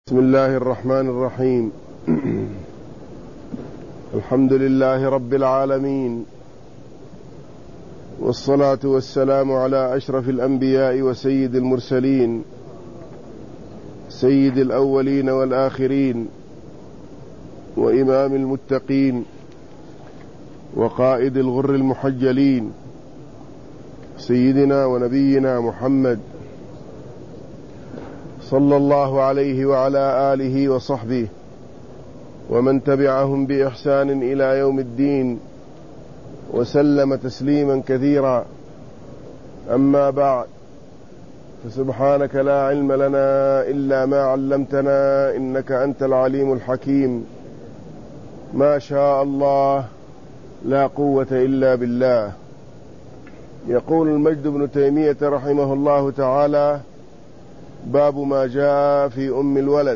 بسم الله الرحمن الرحيم. الحمد لله رب العالمين، والصلاة والسلام على أشرف الأنبياء وسيد المرسلين، سيد الأولين والآخرين، وإمام المتقين، وقائد الغر المحجلين، سيدنا ونبينا محمد صلى الله عليه وعلى آله وصحبه ومن تبعهم بإحسان إلى يوم الدين، وسلم تسليما كثيرا. أما بعد، فسبحانك لا علم لنا إلا ما علمتنا إنك أنت العليم الحكيم. ما شاء الله لا قوة إلا بالله. يقول المجد بن تيمية رحمه الله تعالى: باب ما جاء في أم الولد.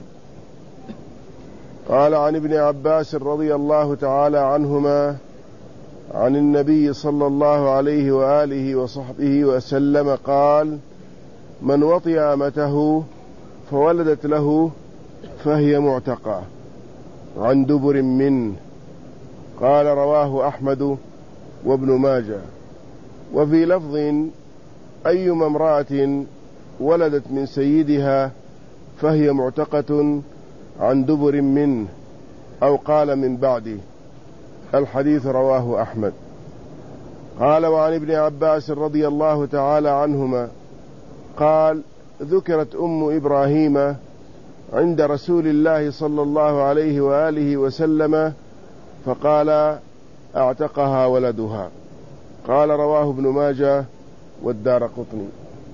قال عن ابن عباس رضي الله تعالى عنهما عن النبي صلى الله عليه وآله وصحبه وسلم قال: من وطئ أمته فولدت له فهي معتقة عن دبر منه. قال: رواه أحمد وابن ماجه. وفي لفظ: أيما امرأة ولدت من سيدها فهي معتقة عن دبر منه، أو قال من بعده. الحديث رواه أحمد. قال: وعن ابن عباس رضي الله تعالى عنهما قال: ذكرت أم إبراهيم عند رسول الله صلى الله عليه وآله وسلم فقال: اعتقها ولدها. قال: رواه ابن ماجه والدارقطني.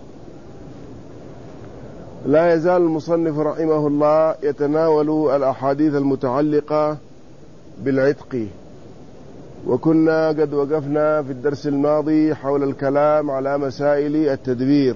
لا يزال المصنف رحمه الله يتناول الأحاديث المتعلقة بالعتق، وكنا قد وقفنا في الدرس الماضي حول الكلام على مسائل التدبير،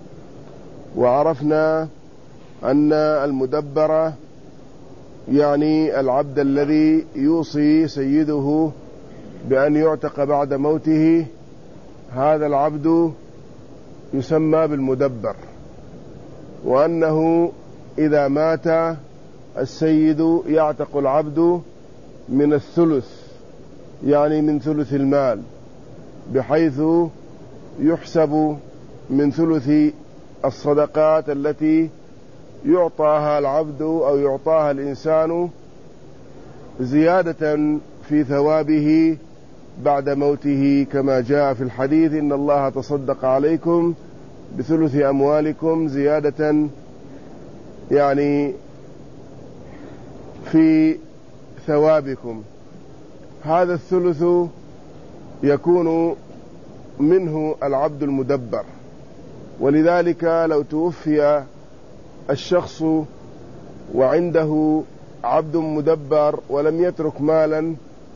وعرفنا أن المدبر يعني العبد الذي يوصي سيده بأن يعتق بعد موته، هذا العبد يسمى بالمدبر، وأنه إذا مات السيد يعتق العبد من الثلث، يعني من ثلث المال، بحيث يحسب من ثلث الصدقات التي يعطاها العبد أو يعطاها الإنسان زيادة في ثوابه بعد موته، كما جاء في الحديث: إن الله تصدق عليكم بثلث أموالكم زيادة يعني في ثوابكم. هذا الثلث يكون منه العبد المدبر. ولذلك لو توفي الشخص وعنده عبد مدبر ولم يترك مالا،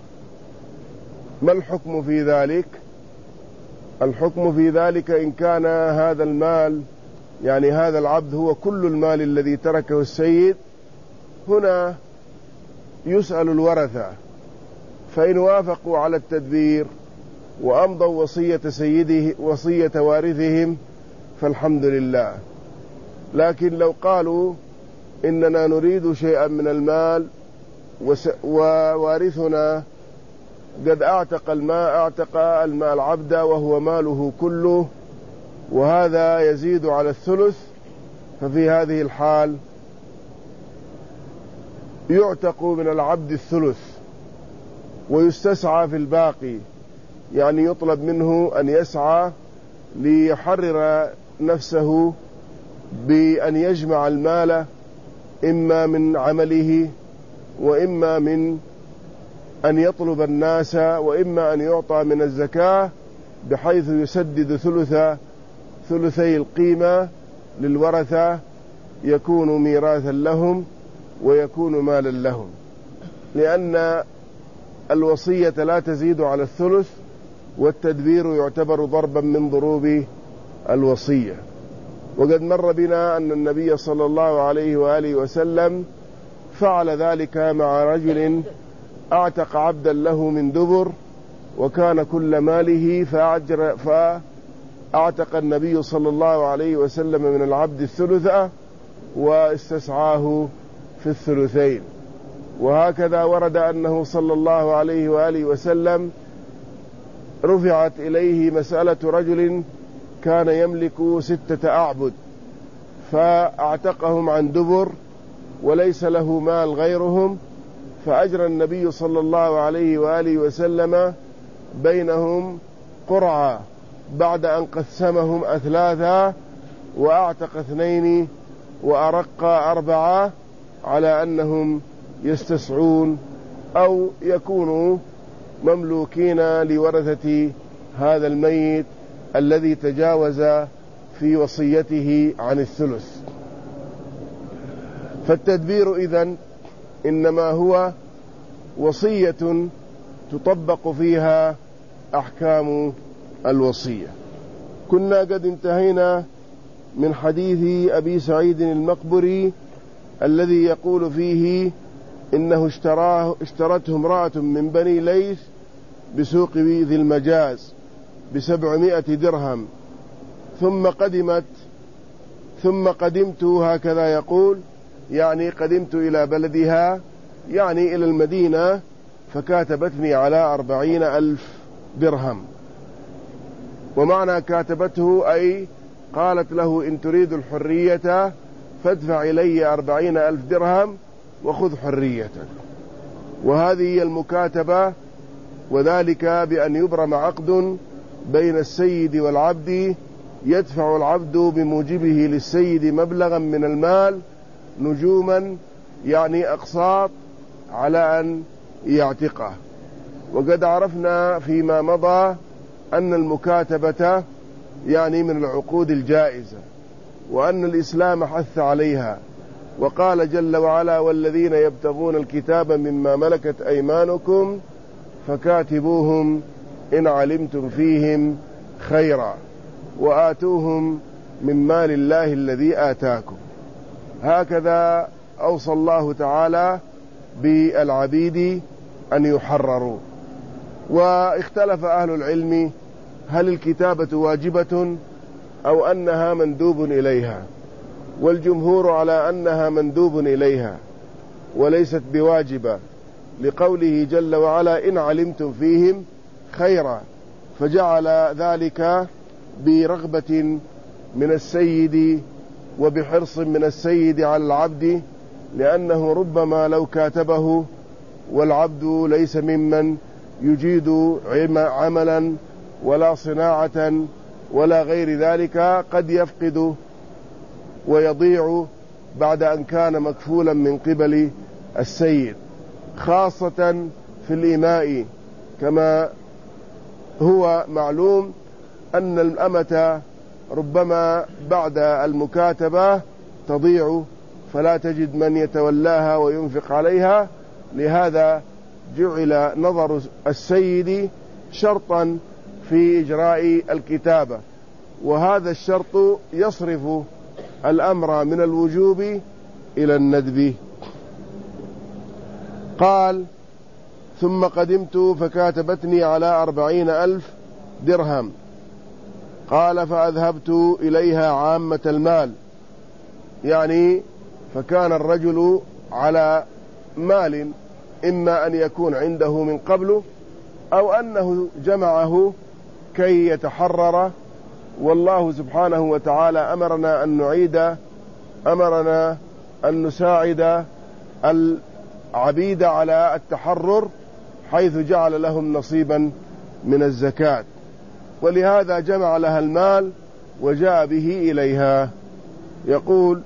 ما الحكم في ذلك؟ الحكم في ذلك إن كان هذا المال، يعني هذا العبد، هو كل المال الذي تركه السيد، هنا يسأل الورثة، فإن وافقوا على التدبير وأمضوا وصية وارثهم فالحمد لله. لكن لو قالوا إننا نريد شيئا من المال ووارثنا قد أعتق المال عبدا وهو ماله كله، وهذا يزيد على الثلث، ففي هذه الحال يعتق من العبد الثلث ويستسعى في الباقي، يعني يطلب منه أن يسعى ليحرر نفسه بأن يجمع المال، إما من عمله، وإما من أن يطلب الناس، وإما أن يعطى من الزكاة، بحيث يسدد ثلثي القيمة للورثة، يكون ميراثا لهم ويكون مالا لهم، لأن الوصية لا تزيد على الثلث، والتدبير يعتبر ضربا من ضروب الوصية. وقد مر بنا أن النبي صلى الله عليه وآله وسلم فعل ذلك مع رجل أعتق عبدا له من دبر، وكان كل ماله، فأعتق النبي صلى الله عليه وسلم من العبد الثلث واستسعاه في الثلثين. وهكذا ورد أنه صلى الله عليه وآله وسلم رفعت إليه مسألة رجل كان يملك 6 أعبد فاعتقهم عن دبر وليس له مال غيرهم، فأجرى النبي صلى الله عليه وآله وسلم بينهم قرعة بعد أن قسمهم أثلاثا وأعتق 2 وأرق 4 على أنهم يستسعون أو يكونوا مملوكين لورثة هذا الميت الذي تجاوز في وصيته عن الثلث. فالتدبير إذن إنما هو وصية تطبق فيها أحكام الوصية. كنا قد انتهينا من حديث أبي سعيد المقبري الذي يقول فيه إنه اشترته امرأة من بني ليث بسوق ذي المجاز ب700 درهم ثم قدمت هكذا يقول، يعني قدمت إلى بلدها يعني إلى المدينة، فكاتبتني على 40,000 درهم. ومعنى كاتبته أي قالت له إن تريد الحرية فادفع إلي 40,000 درهم وخذ حريتك. وهذه هي المكاتبة، وذلك بأن يبرم عقد بين السيد والعبد يدفع العبد بموجبه للسيد مبلغا من المال نجوما، يعني أقساط، على أن يعتقه. وقد عرفنا فيما مضى أن المكاتبة يعني من العقود الجائزة، وأن الإسلام حث عليها، وقال جل وعلا والذين يبتغون الكتاب مما ملكت أيمانكم فكاتبوهم إن علمتم فيهم خيرا وآتوهم من مال الله الذي آتاكم. هكذا أوصى الله تعالى بالعبيد أن يحرروا. واختلف أهل العلم هل الكتابة واجبة أو أنها مندوب إليها، والجمهور على أنها مندوب إليها وليست بواجبة، لقوله جل وعلا إن علمتم فيهم خيرا، فجعل ذلك برغبة من السيد وبحرص من السيد على العبد، لأنه ربما لو كاتبه والعبد ليس ممن يجيد عملا ولا صناعة ولا غير ذلك قد يفقد ويضيع بعد أن كان مكفولا من قبل السيد، خاصة في الإماء، كما هو معلوم أن الأمة ربما بعد المكاتبة تضيع فلا تجد من يتولاها وينفق عليها. لهذا جعل نظر السيد شرطا في إجراء الكتابة، وهذا الشرط يصرف الأمر من الوجوب إلى الندب. قال ثم قدمت فكاتبتني على 40,000 درهم. قال فأذهبت إليها عامة المال، يعني فكان الرجل على مال إما أن يكون عنده من قبله أو أنه جمعه كي يتحرر. والله سبحانه وتعالى أمرنا أن نساعد العبيد على التحرر، حيث جعل لهم نصيبا من الزكاة، ولهذا جمع لها المال وجاء به إليها. يقول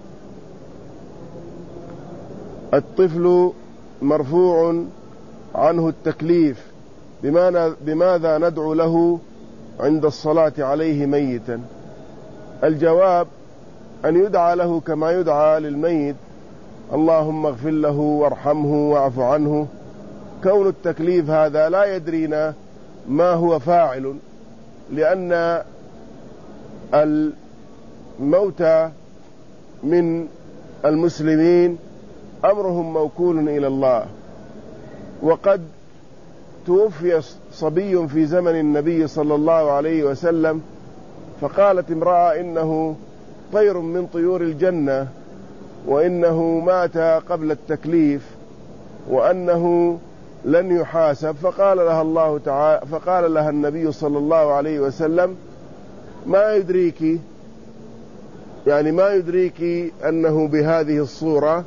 الطفل مرفوع عنه التكليف، بماذا ندعو له عند الصلاة عليه ميتا؟ الجواب أن يدعى له كما يدعى للميت، اللهم اغفر له وارحمه واعف عنه. كون التكليف هذا لا يدرينا ما هو فاعل، لأن الموتى من المسلمين أمرهم موكول إلى الله. وقد توفي صبي في زمن النبي صلى الله عليه وسلم، فقالت امرأة إنه طير من طيور الجنة وإنه مات قبل التكليف وأنه لن يحاسب. فقال لها النبي صلى الله عليه وسلم: ما يدريك أنه بهذه الصورة.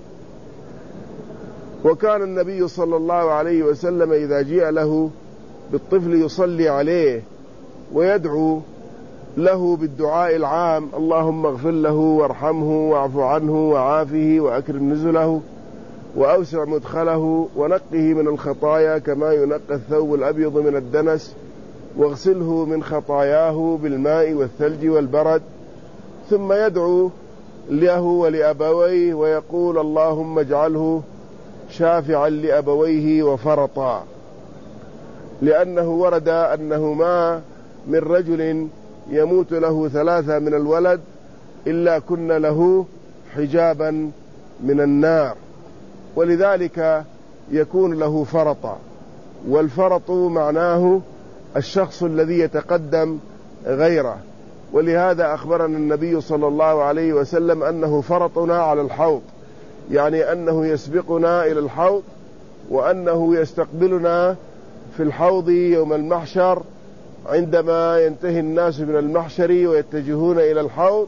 وكان النبي صلى الله عليه وسلم إذا جاء له بالطفل يصلي عليه ويدعو له بالدعاء العام: اللهم اغفر له وارحمه واعف عنه وعافه وأكرم نزله وأوسع مدخله ونقه من الخطايا كما ينقى الثوب الأبيض من الدنس واغسله من خطاياه بالماء والثلج والبرد. ثم يدعو له ولأبويه ويقول: اللهم اجعله شافعا لأبويه وفرطا، لأنه ورد أنه ما من رجل يموت له 3 من الولد إلا كن له حجابا من النار، ولذلك يكون له فرطا. والفرط معناه الشخص الذي يتقدم غيره، ولهذا أخبرنا النبي صلى الله عليه وسلم أنه فرطنا على الحوض، يعني أنه يسبقنا إلى الحوض، وأنه يستقبلنا في الحوض يوم المحشر عندما ينتهي الناس من المحشر ويتجهون إلى الحوض،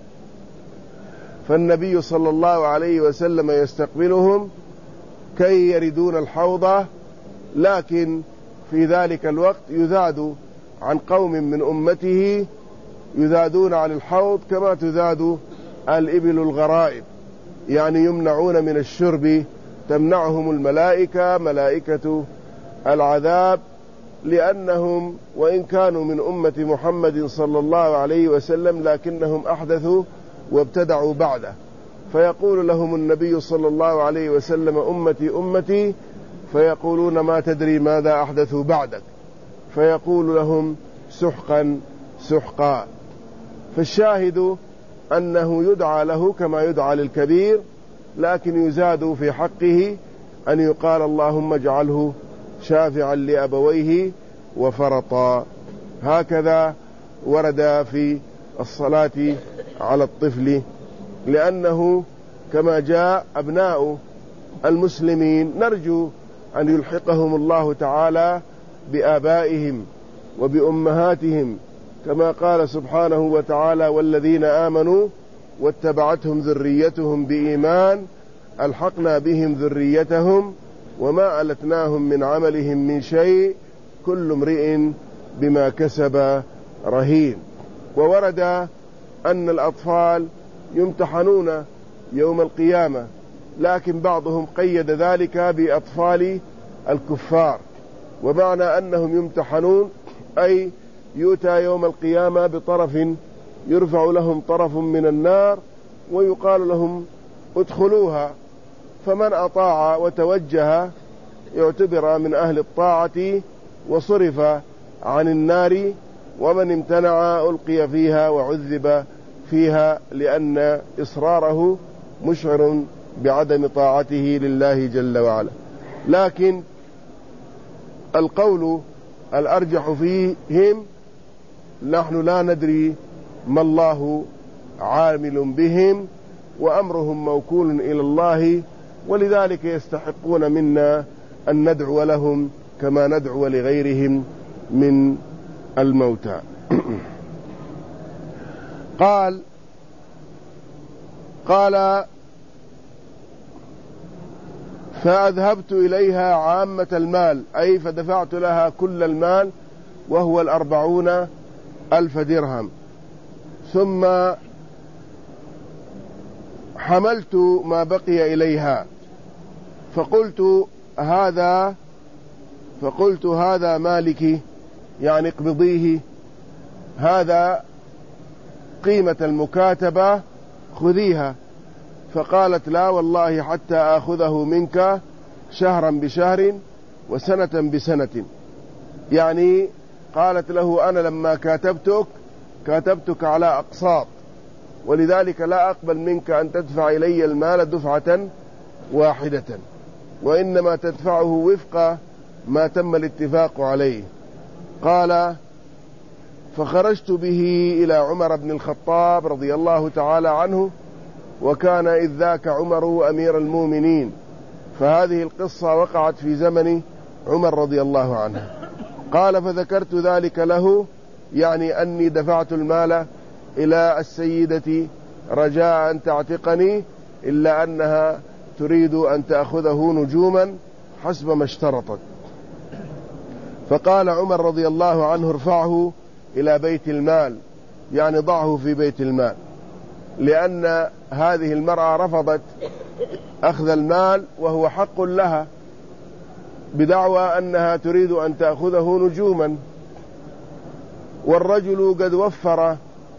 فالنبي صلى الله عليه وسلم يستقبلهم كي يردون الحوض. لكن في ذلك الوقت يذاد عن قوم من أمته يذادون عن الحوض كما تذاد الإبل الغرائب، يعني يمنعون من الشرب، تمنعهم الملائكة، ملائكة العذاب، لأنهم وإن كانوا من أمة محمد صلى الله عليه وسلم لكنهم أحدثوا وابتدعوا بعده. فيقول لهم النبي صلى الله عليه وسلم: أمتي أمتي، فيقولون: ما تدري ماذا أحدثوا بعدك؟ فيقول لهم: سحقا سحقا. فالشاهد أنه يدعى له كما يدعى للكبير، لكن يزاد في حقه أن يقال: اللهم اجعله شافعا لأبويه وفرطا. هكذا ورد في الصلاة على الطفل، لأنه كما جاء أبناء المسلمين نرجو أن يلحقهم الله تعالى بآبائهم وبأمهاتهم، كما قال سبحانه وتعالى: والذين آمنوا واتبعتهم ذريتهم بإيمان ألحقنا بهم ذريتهم وما ألتناهم من عملهم من شيء كل امرئ بما كسب رهين. وورد أن الأطفال يمتحنون يوم القيامة، لكن بعضهم قيد ذلك بأطفال الكفار، ومعنى أنهم يمتحنون أي يؤتى يوم القيامة بطرف، يرفع لهم طرف من النار ويقال لهم ادخلوها، فمن أطاع وتوجه يعتبر من أهل الطاعة وصرف عن النار، ومن امتنع ألقي فيها وعذب فيها، لأن إصراره مشعر بعدم طاعته لله جل وعلا. لكن القول الأرجح فيهم: نحن لا ندري ما الله عامل بهم وأمرهم موكول إلى الله، ولذلك يستحقون منا أن ندعو لهم كما ندعو لغيرهم من الموتى. قال فأذهبت إليها عامة المال، أي فدفعت لها كل المال وهو 40,000 درهم، ثم حملت ما بقي إليها فقلت هذا مالك، يعني اقبضيه، هذا قيمة المكاتبة خذيها. فقالت: لا والله حتى آخذه منك شهرا بشهر وسنة بسنة، يعني قالت له: أنا لما كاتبتك على أقساط، ولذلك لا أقبل منك أن تدفع إلي المال دفعة واحدة، وإنما تدفعه وفق ما تم الاتفاق عليه. قال: فخرجت به إلى عمر بن الخطاب رضي الله تعالى عنه، وكان إذ ذاك عمر أمير المؤمنين، فهذه القصة وقعت في زمن عمر رضي الله عنه. قال فذكرت ذلك له، يعني أني دفعت المال إلى السيدة رجاء أن تعتقني، إلا أنها تريد أن تأخذه نجوما حسب ما اشترطت. فقال عمر رضي الله عنه ارفعه إلى بيت المال، يعني ضعه في بيت المال، لأن هذه المرأة رفضت أخذ المال وهو حق لها، بدعوى أنها تريد أن تأخذه نجوما، والرجل قد وفر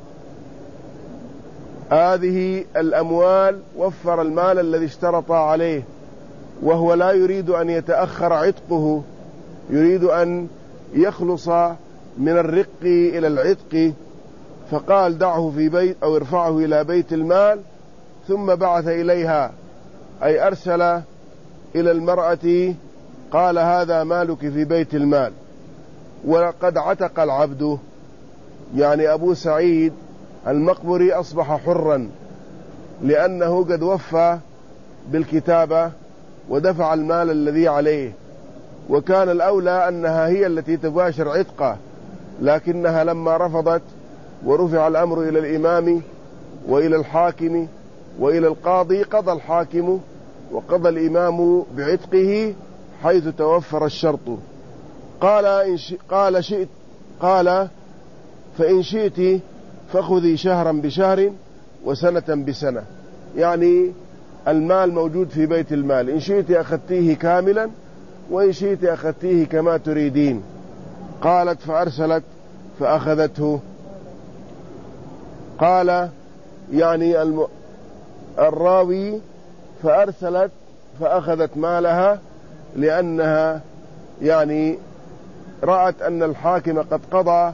هذه الأموال، وفر المال الذي اشترط عليه، وهو لا يريد أن يتأخر عتقه، يريد أن يخلص من الرق إلى العتق. فقال دعه في بيت أو ارفعه إلى بيت المال، ثم بعث إليها، أي أرسل إلى المرأة قال هذا مالك في بيت المال. ولقد عتق العبد، يعني أبو سعيد المقبري أصبح حرا، لأنه قد وفى بالكتابة ودفع المال الذي عليه، وكان الأولى أنها هي التي تباشر عتقه، لكنها لما رفضت ورفع الأمر إلى الإمام وإلى الحاكم وإلى القاضي، قضى الحاكم وقضى الإمام بعتقه حيث توفر الشرط. قال فإن شئت فخذي شهرا بشهر وسنة بسنة، يعني المال موجود في بيت المال، إن شئت أخذتيه كاملا وإن شئت أخذتيه كما تريدين. قالت فأرسلت فأخذته. قال يعني الراوي فأرسلت فأخذت مالها، لأنها يعني رأت أن الحاكم قد قضى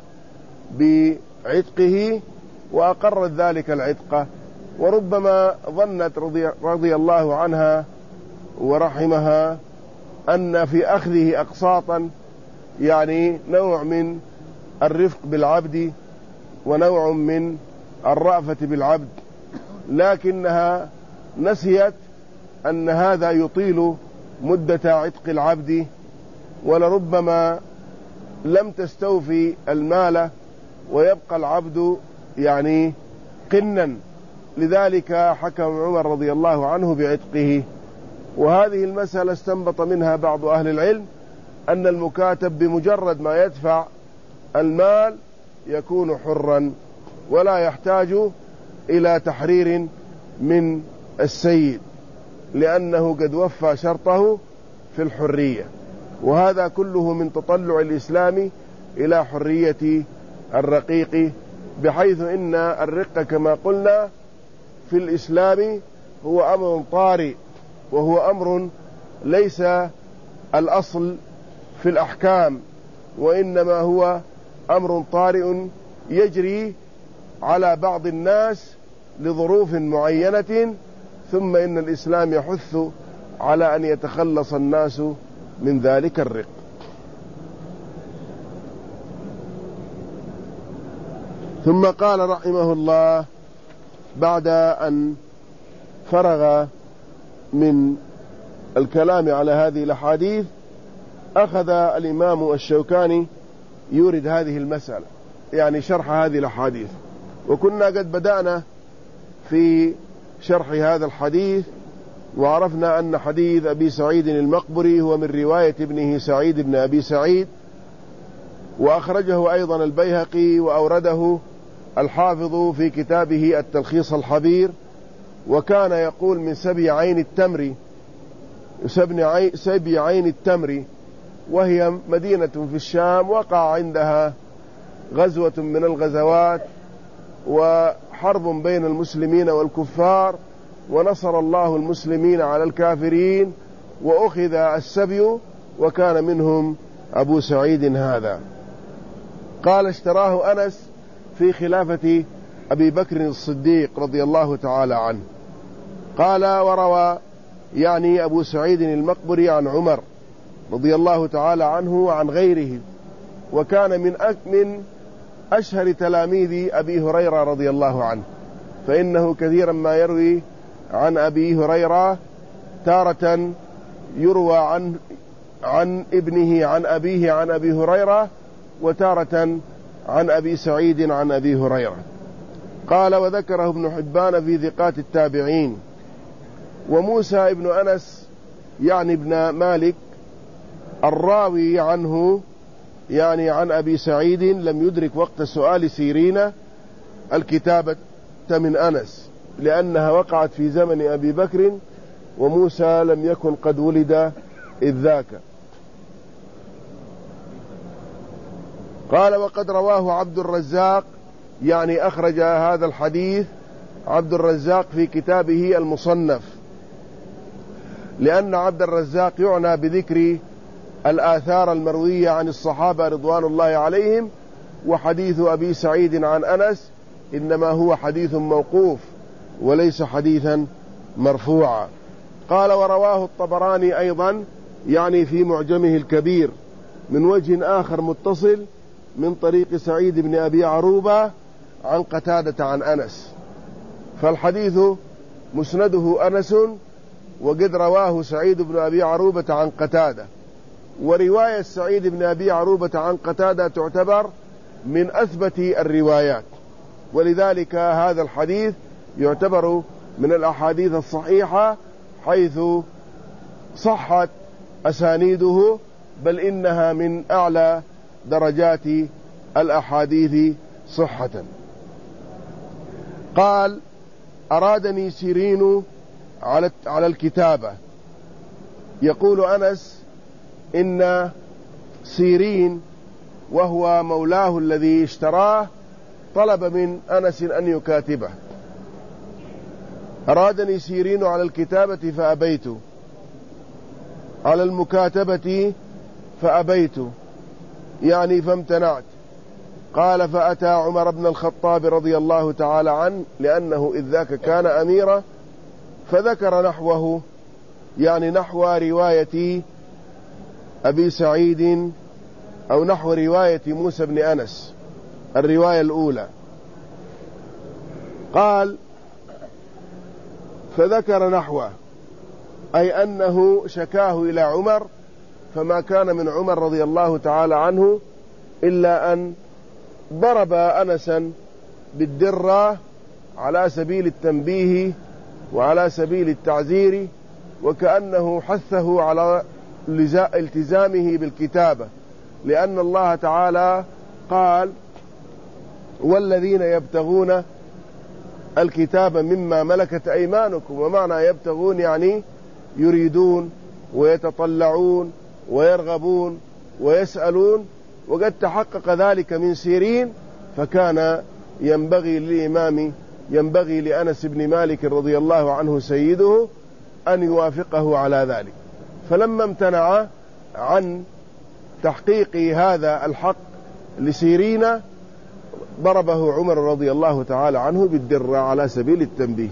بعتقه وأقرت ذلك العتق، وربما ظنت رضي الله عنها ورحمها أن في أخذه أقساطا يعني نوع من الرفق بالعبد ونوع من الرأفة بالعبد، لكنها نسيت أن هذا يطيل مدة عتق العبد، ولربما لم تستوفي المال ويبقى العبد يعني قنا، لذلك حكم عمر رضي الله عنه بعتقه. وهذه المسألة استنبط منها بعض أهل العلم أن المكاتب بمجرد ما يدفع المال يكون حرا، ولا يحتاج إلى تحرير من السيد، لأنه قد وفى شرطه في الحرية. وهذا كله من تطلع الإسلام إلى حرية الرقيق، بحيث إن الرق كما قلنا في الإسلام هو أمر طارئ، وهو أمر ليس الأصل في الأحكام، وإنما هو أمر طارئ يجري على بعض الناس لظروف معينة، ثم إن الإسلام يحث على أن يتخلص الناس من ذلك الرق. ثم قال رحمه الله بعد أن فرغ من الكلام على هذه الأحاديث، أخذ الإمام الشوكاني يورد هذه المسألة، يعني شرح هذه الأحاديث. وكنا قد بدأنا في شرح هذا الحديث، وعرفنا أن حديث أبي سعيد المقبري هو من رواية ابنه سعيد بن أبي سعيد، وأخرجه أيضا البيهقي وأورده الحافظ في كتابه التلخيص الحبير. وكان يقول من سبي عين التمر، وهي مدينة في الشام وقع عندها غزوة من الغزوات وحرب بين المسلمين والكفار، ونصر الله المسلمين على الكافرين، وأخذ السبي، وكان منهم أبو سعيد هذا. قال اشتراه أنس في خلافة أبي بكر الصديق رضي الله تعالى عنه. قال وروى يعني أبو سعيد المقبري عن عمر رضي الله تعالى عنه وعن غيره، وكان من أشهر تلاميذ أبي هريرة رضي الله عنه، فإنه كثيرا ما يروي عن أبي هريرة، تارة يروى عن ابنه عن أبيه عن أبي هريرة، وتارة عن أبي سعيد عن أبي هريرة. قال: وذكره ابن حبان في ثقات التابعين. وموسى ابن أنس يعني ابن مالك الراوي عنه يعني عن أبي سعيد لم يدرك وقت سؤال سيرين الكتابة من أنس، لأنها وقعت في زمن أبي بكر، وموسى لم يكن قد ولد إذ ذاك. قال: وقد رواه عبد الرزاق، يعني أخرج هذا الحديث عبد الرزاق في كتابه المصنف، لأن عبد الرزاق يعنى بذكر الآثار المروية عن الصحابة رضوان الله عليهم، وحديث أبي سعيد عن أنس إنما هو حديث موقوف وليس حديثا مرفوعا. قال: ورواه الطبراني أيضا يعني في معجمه الكبير من وجه آخر متصل من طريق سعيد بن أبي عروبة عن قتادة عن أنس، فالحديث مسنده أنس، وقد رواه سعيد بن أبي عروبة عن قتادة. ورواية سعيد بن أبي عروبة عن قتادة تعتبر من أثبت الروايات، ولذلك هذا الحديث يعتبر من الأحاديث الصحيحة حيث صحت أسانيده، بل إنها من أعلى درجات الأحاديث صحة. قال: أرادني سيرين على الكتابة. يقول أنس إن سيرين وهو مولاه الذي اشتراه طلب من أنس أن يكاتبه. أرادني سيرين على الكتابة فأبيت، على المكاتبة فأبيت يعني فامتنعت. قال: فأتى عمر بن الخطاب رضي الله تعالى عنه، لأنه إذ ذاك كان أميرا، فذكر نحوه يعني نحو رواية أبي سعيد أو نحو رواية موسى بن أنس الرواية الأولى. قال: فذكر نحوه، أي أنه شكاه إلى عمر، فما كان من عمر رضي الله تعالى عنه إلا أن ضرب أنسا بالدرة على سبيل التنبيه وعلى سبيل التعزير، وكأنه حثه على التزامه بالكتابة، لأن الله تعالى قال: والذين يبتغون الكتاب مما ملكت أيمانكم. ومعنى يبتغون يعني يريدون ويتطلعون ويرغبون ويسألون، وقد تحقق ذلك من سيرين، فكان ينبغي لأنس بن مالك رضي الله عنه سيده أن يوافقه على ذلك. فلما امتنع عن تحقيق هذا الحق لسيرين ضربه عمر رضي الله تعالى عنه بالدرة على سبيل التنبيه.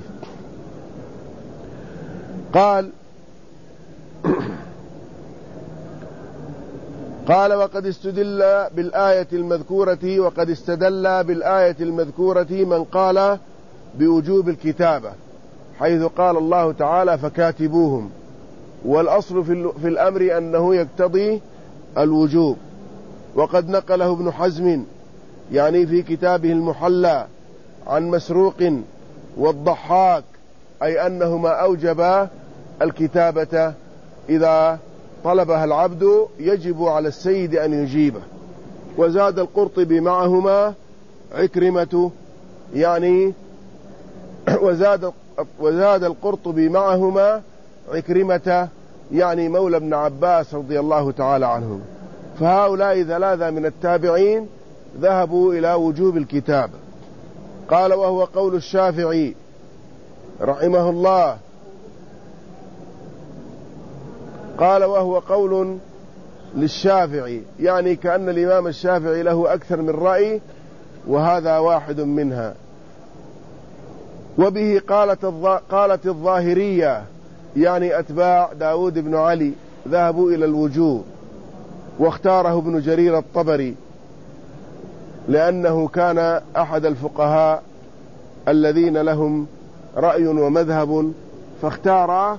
قال: وقد استدل بالآية المذكورة من قال بوجوب الكتابة، حيث قال الله تعالى: فكاتبوهم. والأصل في الأمر أنه يقتضي الوجوب. وقد نقله ابن حزم يعني في كتابه المحلى عن مسروق والضحاك، أي أنهما أوجبا الكتابة إذا طلبها العبد يجب على السيد أن يجيبه. وزاد القرطبي معهما عكرمة يعني وزاد القرطبي معهما عكرمة يعني مولى ابن عباس رضي الله تعالى عنهم. فهؤلاء ثلاثة من التابعين ذهبوا إلى وجوب الكتابة. قال: وهو قول الشافعي رحمه الله. قال: وهو قول للشافعي، يعني كأن الإمام الشافعي له أكثر من رأي، وهذا واحد منها. وبه قالت الظاهرية يعني أتباع داود بن علي ذهبوا إلى الوجوب، واختاره ابن جرير الطبري لأنه كان أحد الفقهاء الذين لهم رأي ومذهب، فاختار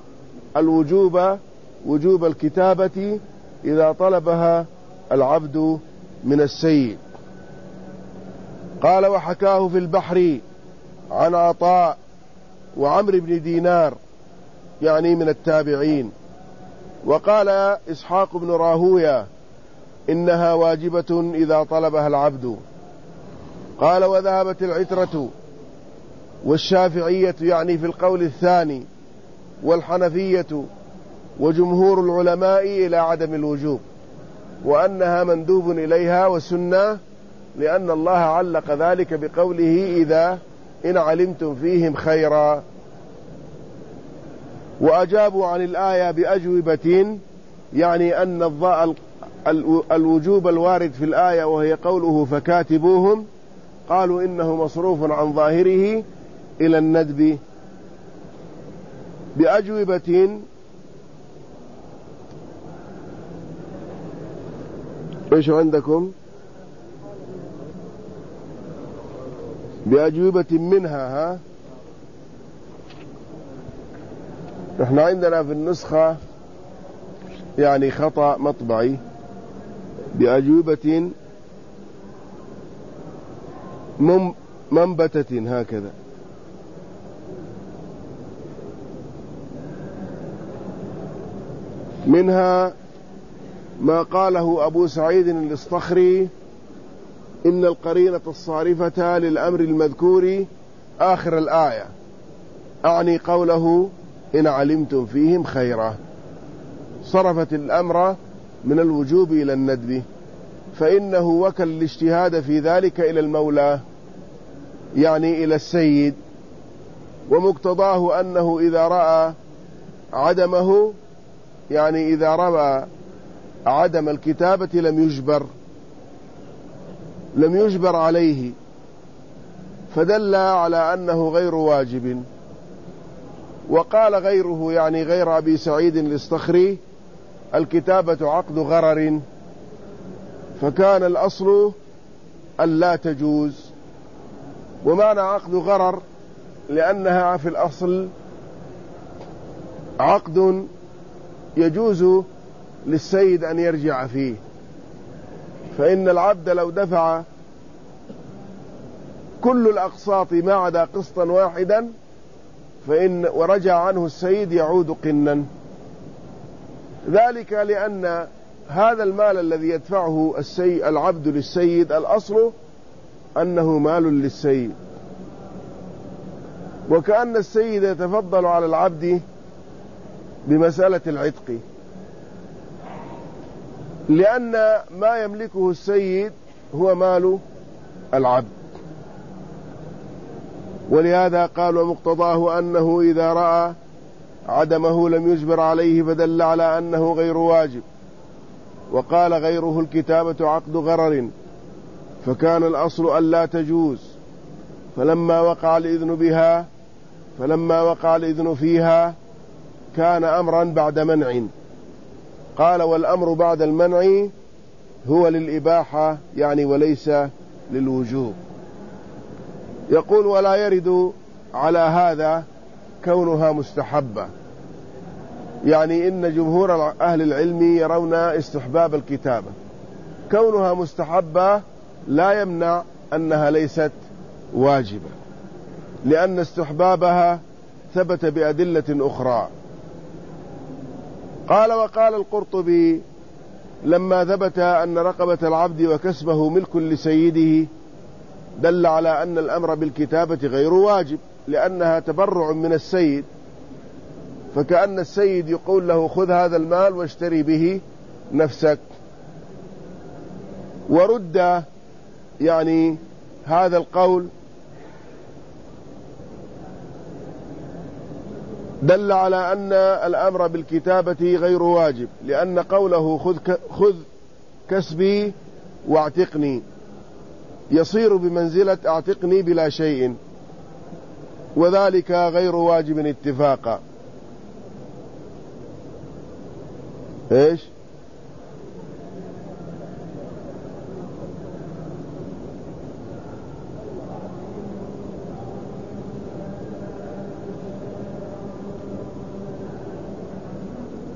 وجوب الكتابة إذا طلبها العبد من السيد. قال: وحكاه في البحر عن عطاء وعمرو بن دينار، يعني من التابعين. وقال إسحاق بن راهوية: إنها واجبة إذا طلبها العبد. قال: وذهبت العترة والشافعية، يعني في القول الثاني، والحنفية وجمهور العلماء إلى عدم الوجوب، وأنها مندوب إليها وسنة، لأن الله علق ذلك بقوله: إذا إن علمتم فيهم خيرا. وأجابوا عن الآية بأجوبة، يعني أن الوجوب الوارد في الآية وهي قوله فكاتبوهم، قالوا إنه مصروف عن ظاهره إلى الندب. بأجوبة، إيش عندكم؟ بأجوبة منها، ها؟ نحن عندنا في النسخة يعني خطأ مطبعي، بأجوبة منبتة، هكذا. منها ما قاله أبو سعيد الإصطخري: إن القرينة الصارفة للأمر المذكور آخر الآية، أعني قوله إن علمتم فيهم خيرا، صرفت الأمر من الوجوب إلى الندب، فإنه وكل الاجتهاد في ذلك إلى المولى، يعني إلى السيد، ومقتضاه أنه إذا رأى عدمه، يعني إذا رأى عدم الكتابة لم يجبر عليه، فدل على أنه غير واجب. وقال غيره، يعني غير أبي سعيد الإصطخري: الكتابة عقد غرر، فكان الأصل ألا تجوز. ومعنى عقد غرر لأنها في الأصل عقد يجوز للسيد أن يرجع فيه، فإن العبد لو دفع كل الأقساط ما عدا قسطا واحدا ورجع عنه السيد يعود قنا، ذلك لأن هذا المال الذي يدفعه العبد للسيد الأصل أنه مال للسيد، وكأن السيد يتفضل على العبد بمسألة العتق، لأن ما يملكه السيد هو مال العبد. ولهذا قال: ومقتضاه أنه إذا رأى عدمه لم يجبر عليه، فدل على أنه غير واجب. وقال غيره: الكتابة عقد غرر، فكان الأصل ألا تجوز، فلما وقع الإذن فيها كان أمرا بعد منع. قال: والأمر بعد المنع هو للإباحة، يعني وليس للوجوب. يقول: ولا يرد على هذا كونها مستحبة، يعني إن جمهور أهل العلم يرون استحباب الكتابة، كونها مستحبة لا يمنع أنها ليست واجبة، لأن استحبابها ثبت بأدلة أخرى. قال: وقال القرطبي: لما ثبت أن رقبة العبد وكسبه ملك لسيده دل على أن الأمر بالكتابة غير واجب، لأنها تبرع من السيد، فكأن السيد يقول له: خذ هذا المال واشتري به نفسك. ورد يعني هذا القول دل على أن الأمر بالكتابة غير واجب، لأن قوله خذ كسبي واعتقني يصير بمنزلة اعتقني بلا شيء، وذلك غير واجب اتفاقا. ايش؟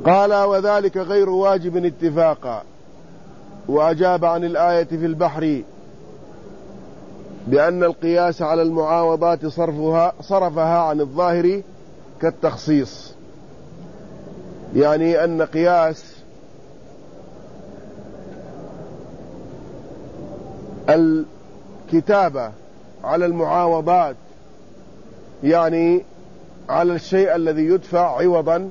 قال وذلك غير واجب اتفاقا. وأجاب عن الآية في البحر بأن القياس على المعاوضات صرفها عن الظاهر كالتخصيص، يعني أن قياس الكتابة على المعاوضات، يعني على الشيء الذي يدفع عوضا،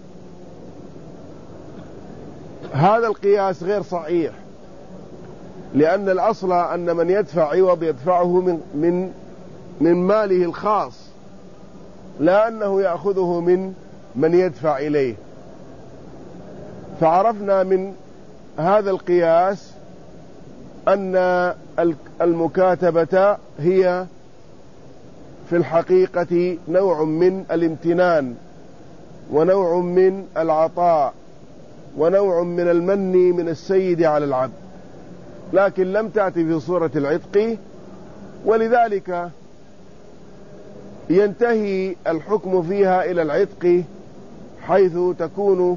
هذا القياس غير صحيح، لأن الأصل أن من يدفع عوض يدفعه من ماله الخاص، لا أنه يأخذه من يدفع إليه. فعرفنا من هذا القياس أن المكاتبة هي في الحقيقة نوع من الامتنان، ونوع من العطاء، ونوع من المن من السيد على العبد، لكن لم تأتي في صورة العتق، ولذلك ينتهي الحكم فيها إلى العتق حيث تكون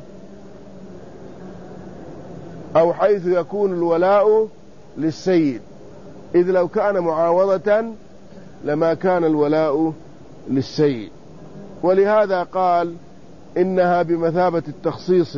أو حيث يكون الولاء للسيد، إذ لو كان معاوضة لما كان الولاء للسيد. ولهذا قال إنها بمثابة التخصيص،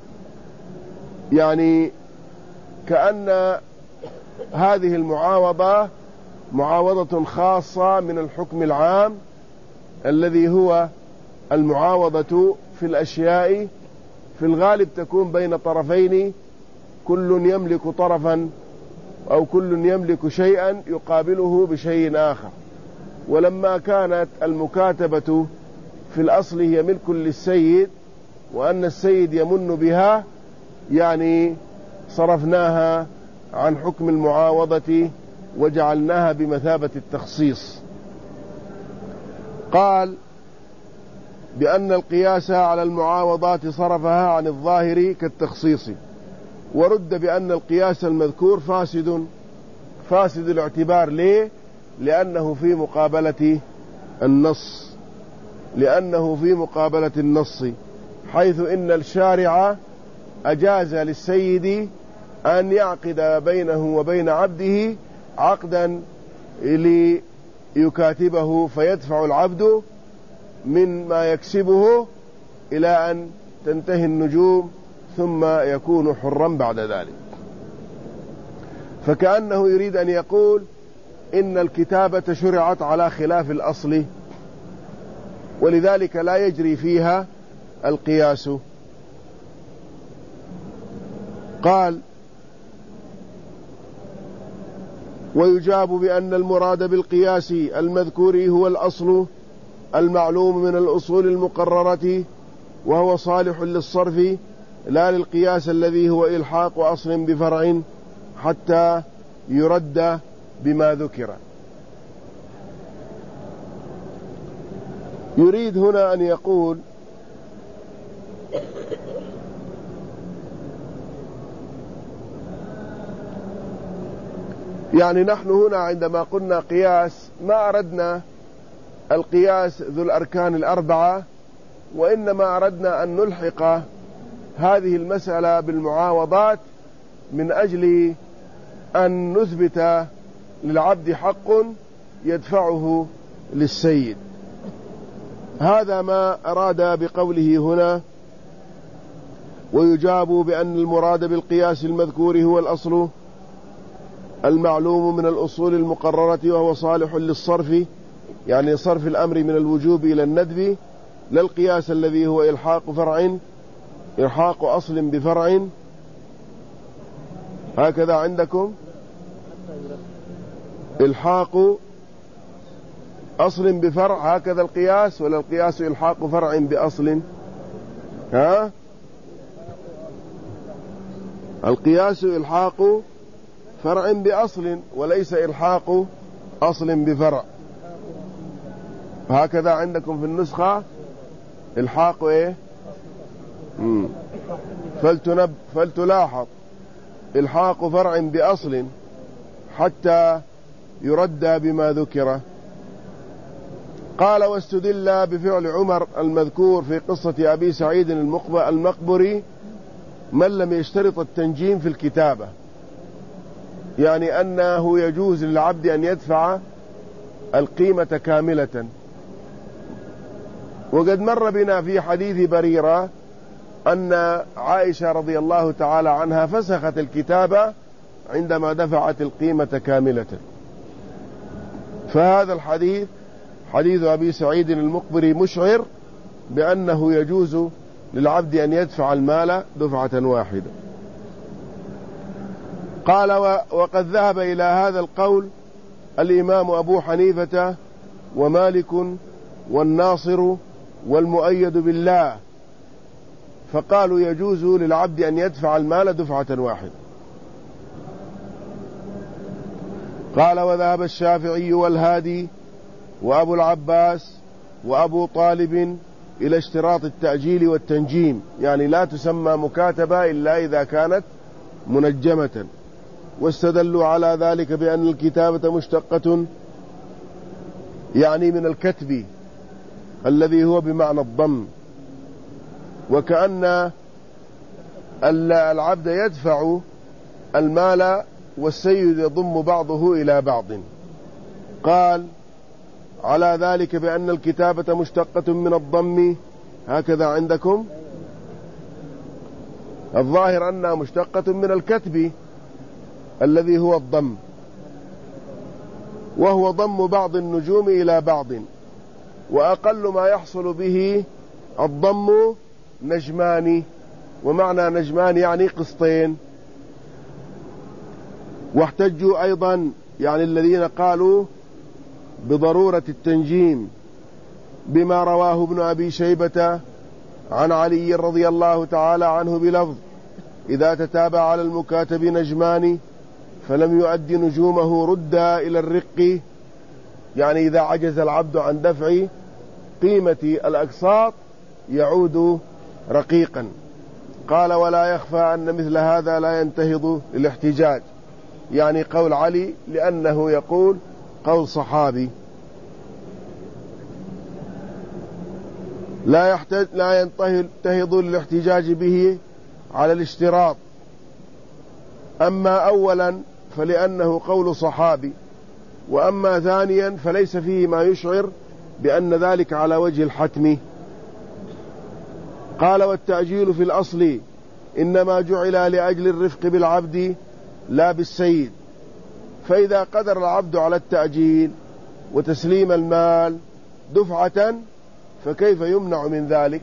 يعني كأن هذه المعاوضة معاوضة خاصة من الحكم العام الذي هو المعاوضة في الأشياء، في الغالب تكون بين طرفين، كل يملك طرفا أو كل يملك شيئا يقابله بشيء آخر. ولما كانت المكاتبة في الأصل هي ملك للسيد، وأن السيد يمن بها، يعني صرفناها عن حكم المعاوضة وجعلناها بمثابة التخصيص. قال بأن القياس على المعاوضات صرفها عن الظاهر كالتخصيص، ورد بأن القياس المذكور فاسد الاعتبار. ليه؟ لأنه في مقابلة النص، حيث إن الشارع أجاز للسيد أن يعقد بينه وبين عبده عقدا ليكاتبه، فيدفع العبد من ما يكسبه إلى أن تنتهي النجوم، ثم يكون حرا بعد ذلك. فكأنه يريد أن يقول إن الكتابة شرعت على خلاف الأصل، ولذلك لا يجري فيها القياس. قال ويجاب بأن المراد بالقياس المذكور هو الأصل المعلوم من الأصول المقررة، وهو صالح للصرف، لا للقياس الذي هو إلحاق أصل بفرع حتى يرد بما ذكر. يريد هنا أن يقول يعني نحن هنا عندما قلنا قياس ما أردنا القياس ذو الأركان الأربعة، وإنما أردنا أن نلحق هذه المسألة بالمعاوضات من أجل أن نثبت للعبد حق يدفعه للسيد. هذا ما أراد بقوله هنا ويجاب بأن المراد بالقياس المذكور هو الأصل المعلوم من الأصول المقررة، وهو صالح للصرف، يعني صرف الأمر من الوجوب إلى الندب، لا القياس الذي هو إلحاق أصل بفرع. هكذا عندكم إلحاق أصل بفرع، هكذا القياس، ولا القياس إلحاق فرع بأصل؟ القياس إلحاق فرع بأصل، وليس إلحاق أصل بفرع. هكذا عندكم في النسخة إلحاق إيه؟ فلتلاحظ إلحاق فرع بأصل حتى يرد بما ذكر. قال واستدل بفعل عمر المذكور في قصة أبي سعيد المقبري من لم يشترط التنجيم في الكتابة، يعني أنه يجوز للعبد أن يدفع القيمة كاملة. وقد مر بنا في حديث بريرة أن عائشة رضي الله تعالى عنها فسخت الكتابة عندما دفعت القيمة كاملة. فهذا الحديث حديث أبي سعيد المقبري مشعر بأنه يجوز للعبد أن يدفع المال دفعة واحدة. قال وقد ذهب إلى هذا القول الإمام أبو حنيفة ومالك والناصر والمؤيد بالله، فقالوا يجوز للعبد أن يدفع المال دفعة واحدة. قال وذهب الشافعي والهادي وأبو العباس وأبو طالب إلى اشتراط التأجيل والتنجيم، يعني لا تسمى مكاتبة إلا إذا كانت منجمة، واستدلوا على ذلك بأن الكتابة مشتقة يعني من الكتب الذي هو بمعنى الضم، وكأن العبد يدفع المال والسيد يضم بعضه إلى بعض. قال على ذلك بأن الكتابة مشتقة من الضم، هكذا عندكم الظاهر أنها مشتقة من الكتب الذي هو الضم، وهو ضم بعض النجوم إلى بعض، وأقل ما يحصل به الضم نجمان، ومعنى نجمان يعني قسطين. واحتجوا أيضا يعني الذين قالوا بضرورة التنجيم بما رواه ابن أبي شيبة عن علي رضي الله تعالى عنه بلفظ إذا تتابع على المكاتب نجمان فلم يؤد نجومه رد إلى الرق، يعني إذا عجز العبد عن دفع قيمة الأقساط يعود رقيقا. قال ولا يخفى أن مثل هذا لا ينتهض الاحتجاج، يعني قول علي لأنه يقول قول صحابي لا ينتهض الاحتجاج به على الاشتراط. أما أولا فلأنه قول صحابي، وأما ثانيا فليس فيه ما يشعر بأن ذلك على وجه الحتم. قال والتأجيل في الأصل إنما جعل لأجل الرفق بالعبد لا بالسيد، فإذا قدر العبد على التأجيل وتسليم المال دفعة فكيف يمنع من ذلك؟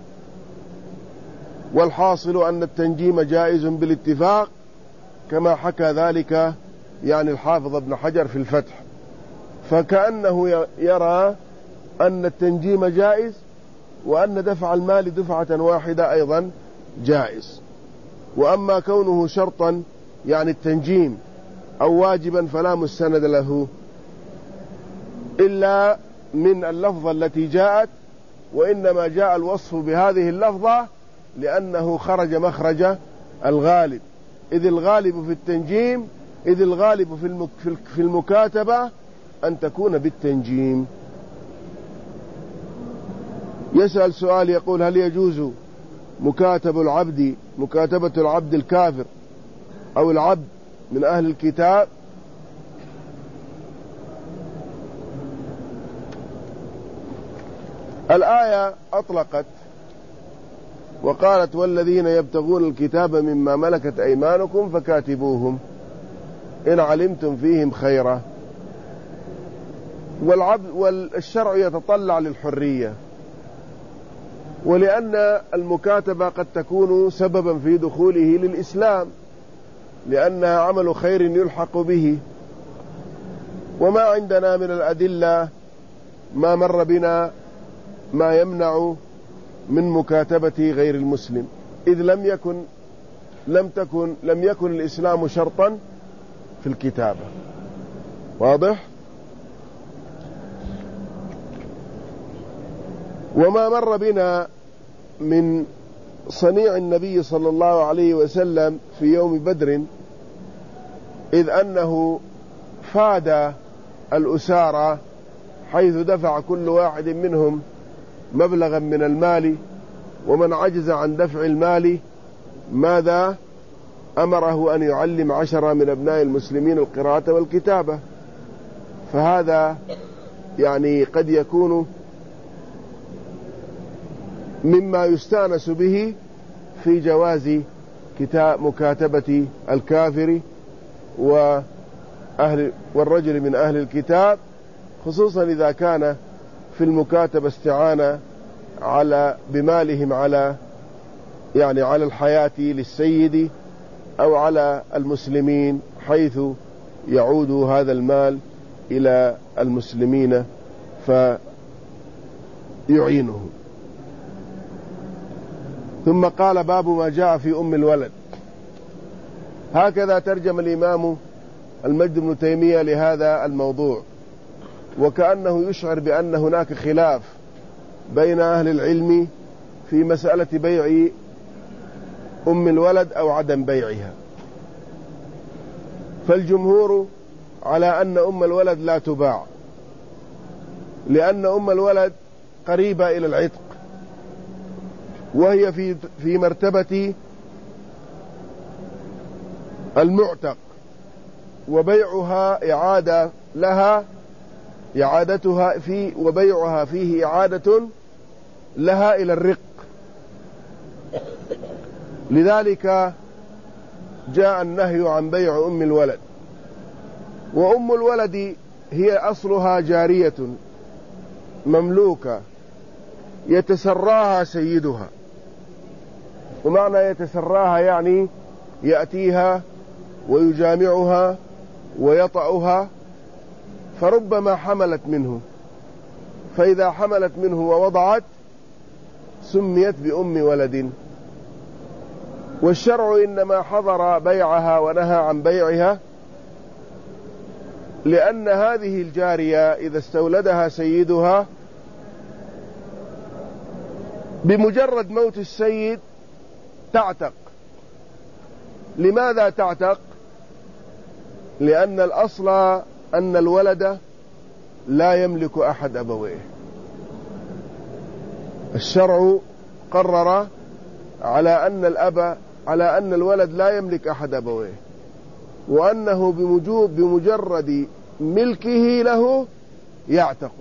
والحاصل أن التنجيم جائز بالاتفاق كما حكى ذلك يعني الحافظ ابن حجر في الفتح، فكأنه يرى أن التنجيم جائز وأن دفع المال دفعة واحدة أيضا جائز. وأما كونه شرطا يعني التنجيم أو واجبا فلا مستند له إلا من اللفظة التي جاءت، وإنما جاء الوصف بهذه اللفظة لأنه خرج مخرج الغالب، إذ الغالب في التنجيم في المكاتبة أن تكون بالتنجيم. يسأل سؤال يقول هل يجوز مكاتبة العبد الكافر أو العبد من أهل الكتاب؟ الآية أطلقت وقالت والذين يبتغون الكتاب مما ملكت أيمانكم فكاتبوهم إن علمتم فيهم خيرا. والشرع يتطلع للحرية، ولأن المكاتبة قد تكون سببا في دخوله للإسلام لأنها عمل خير يلحق به. وما عندنا من الأدلة ما مر بنا ما يمنع من مكاتبة غير المسلم، إذ لم يكن الإسلام شرطا في الكتابة. واضح؟ وما مر بنا من صنيع النبي صلى الله عليه وسلم في يوم بدر، إذ أنه فاد الأسارى حيث دفع كل واحد منهم مبلغا من المال، ومن عجز عن دفع المال ماذا أمره؟ أن يعلم 10 من أبناء المسلمين القراءة والكتابة. فهذا يعني قد يكون مما يستانس به في جواز مكاتبة الكافر والرجل من أهل الكتاب، خصوصا إذا كان في المكاتبة استعانة بمالهم على الحياة للسيد أو على المسلمين، حيث يعود هذا المال إلى المسلمين فيعينه. ثم قال: باب ما جاء في أم الولد. هكذا ترجم الإمام المجد بن تيمية لهذا الموضوع، وكأنه يشعر بأن هناك خلاف بين أهل العلم في مسألة بيع أم الولد أو عدم بيعها. فالجمهور على أن أم الولد لا تباع، لأن أم الولد قريبة إلى العتق، وهي في مرتبة المعتق، وبيعها إعادة لها، إعادتها فيه، وبيعها فيه إعادة لها إلى الرق. لذلك جاء النهي عن بيع أم الولد. وأم الولد هي أصلها جارية مملوكة يتسراها سيدها. ومعنى يتسراها يعني يأتيها ويجامعها ويطأها، فربما حملت منه، فإذا حملت منه ووضعت سميت بأم ولد. والشرع إنما حظر بيعها ونهى عن بيعها، لأن هذه الجارية إذا استولدها سيدها بمجرد موت السيد تعتق. لماذا تعتق؟ لأن الأصل أن الولد لا يملك أحد أبويه. الشرع قرر على أن الولد لا يملك أحد أبويه، وأنه بمجرد ملكه له يعتق.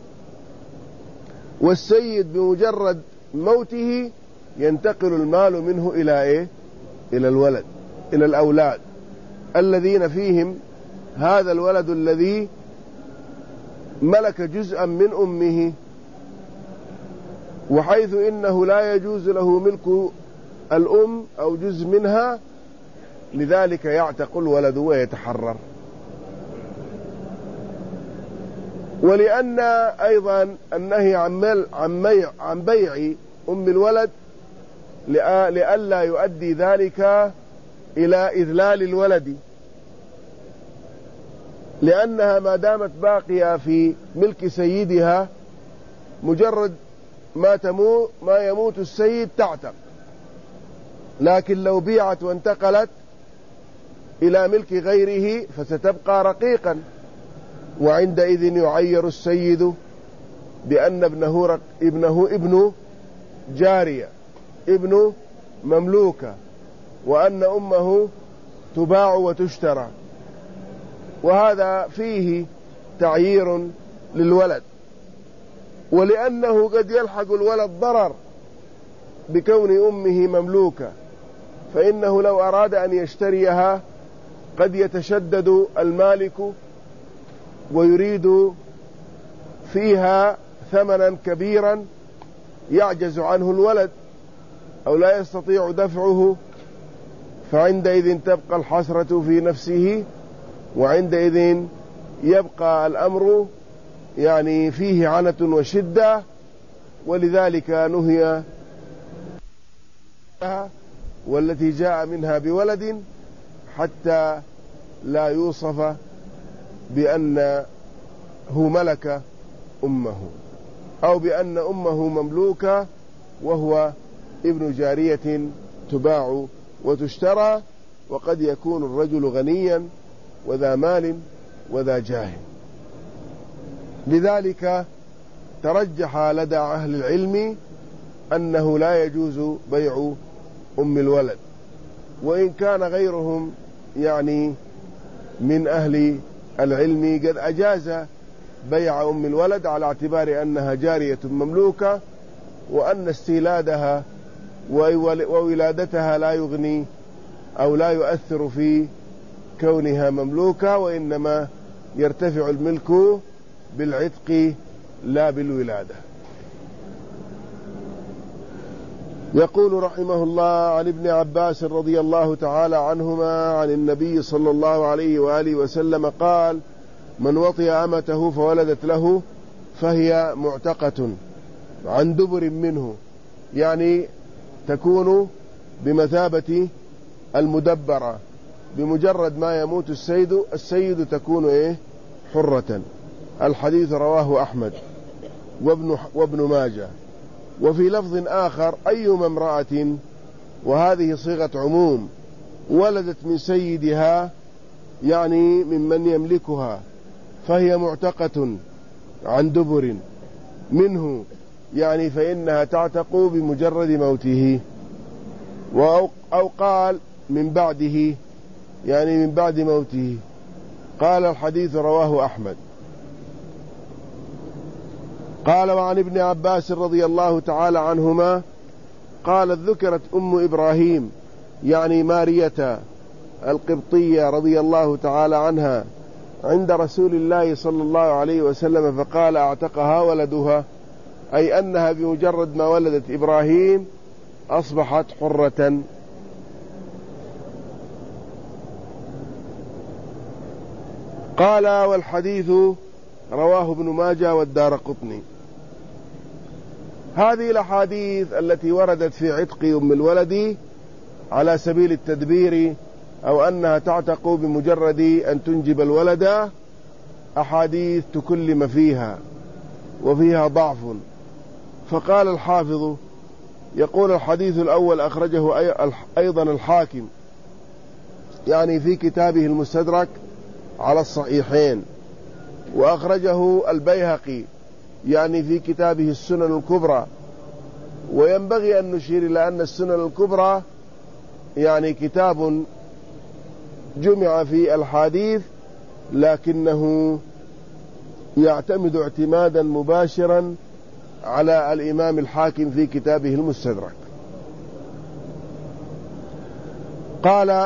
والسيد بمجرد موته ينتقل المال منه إلى إلى الولد، إلى الأولاد الذين فيهم هذا الولد الذي ملك جزءا من أمه، وحيث إنه لا يجوز له ملك الأم أو جزء منها، لذلك يعتق الولد ويتحرر. ولأن أيضا النهي عن بيع أم الولد لئلا يؤدي ذلك إلى إذلال الولد، لأنها ما دامت باقية في ملك سيدها مجرد ما يموت السيد تعتق. لكن لو بيعت وانتقلت إلى ملك غيره فستبقى رقيقا، وعندئذ يعير السيد بأن ابنه ابن جارية، ابن مملوكة، وأن أمه تباع وتشترى. وهذا فيه تعيير للولد. ولأنه قد يلحق الولد ضرر بكون أمه مملوكة، فإنه لو أراد أن يشتريها قد يتشدد المالك ويريد فيها ثمنا كبيرا يعجز عنه الولد أو لا يستطيع دفعه، فعندئذ تبقى الحسرة في نفسه، وعندئذ يبقى الأمر فيه عنة وشدة. ولذلك نهي والتي جاء منها بولد حتى لا يوصف بأنه ملك أمه، أو بأن أمه مملوكة وهو ابن جارية تباع وتشترى. وقد يكون الرجل غنيا وذا مال وذا جاه. لذلك ترجح لدى أهل العلم أنه لا يجوز بيع أم الولد، وإن كان غيرهم يعني من أهل العلم قد أجاز بيع أم الولد على اعتبار أنها جارية مملوكة، وأن استيلادها وولادتها لا يغني أو لا يؤثر في كونها مملوكة، وإنما يرتفع الملك بالعتق لا بالولادة. يقول رحمه الله: عن ابن عباس رضي الله تعالى عنهما عن النبي صلى الله عليه وآله وسلم قال: من وطئ أمته فولدت له فهي معتقة عن دبر منه، يعني تكون بمثابة المدبرة، بمجرد ما يموت السيد تكون حرة. الحديث رواه أحمد وابن ماجه. وفي لفظ آخر: أيما امرأة، وهذه صيغة عموم، ولدت من سيدها يعني ممن يملكها فهي معتقة عن دبر منه، يعني فإنها تعتق بمجرد موته. أو قال من بعده، يعني من بعد موته. قال الحديث رواه أحمد. قال: وعن ابن عباس رضي الله تعالى عنهما قال: ذكرت أم إبراهيم يعني مارية القبطية رضي الله تعالى عنها عند رسول الله صلى الله عليه وسلم فقال: اعتقها ولدها، أي أنها بمجرد ما ولدت إبراهيم أصبحت حرة. قال: والحديث رواه ابن ماجه والدارقطني. هذه الأحاديث التي وردت في عتق أم الولد على سبيل التدبير أو أنها تعتق بمجرد أن تنجب الولد أحاديث تكلم فيها وفيها ضعف. فقال الحافظ: يقول الحديث الأول أخرجه أيضا الحاكم، يعني في كتابه المستدرك على الصحيحين، وأخرجه البيهقي يعني في كتابه السنن الكبرى. وينبغي أن نشير إلى أن السنن الكبرى يعني كتاب جمع في الحديث، لكنه يعتمد اعتمادا مباشرا على الإمام الحاكم في كتابه المستدرك. قال: